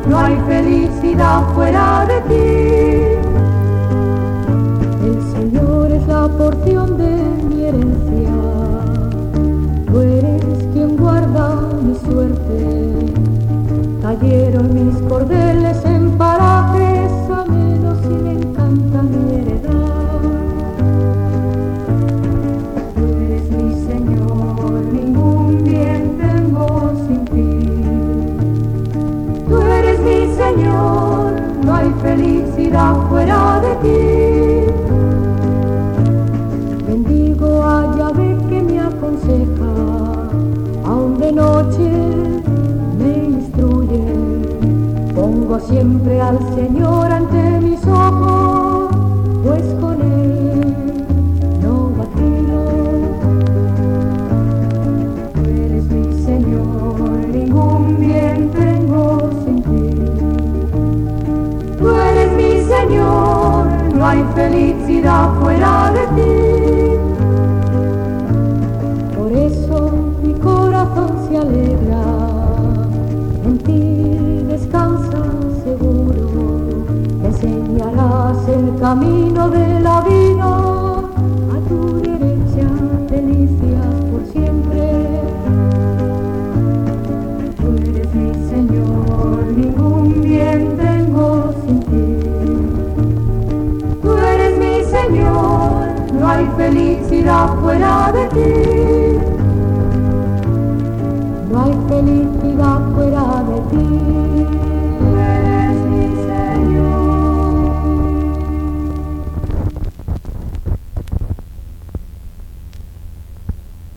no hay felicidad fuera de ti. El Señor es la porción de mi herencia, tú eres quien guarda mi suerte. Cayeron mis cordeles en parajes amenos y me encanta mi heredad. Tú eres mi Señor, ningún bien tengo sin ti. Tú eres mi Señor, no hay felicidad fuera de ti. Bendigo a Yahvé que me aconseja, aun de noche me instruye. Pongo siempre al Señor ante mis ojos, pues con Él no vacilo. Tú eres mi Señor, ningún bien tengo sin ti. Tú eres mi Señor, no hay felicidad fuera de ti. Por eso mi corazón se alegra, en ti descansa seguro. Me enseñarás el camino de la vida, a tu derecha delicias por siempre. Tú eres mi Señor, ningún bien tengo sin ti. Tú eres mi Señor, no hay felicidad fuera de ti. No hay felicidad fuera de ti.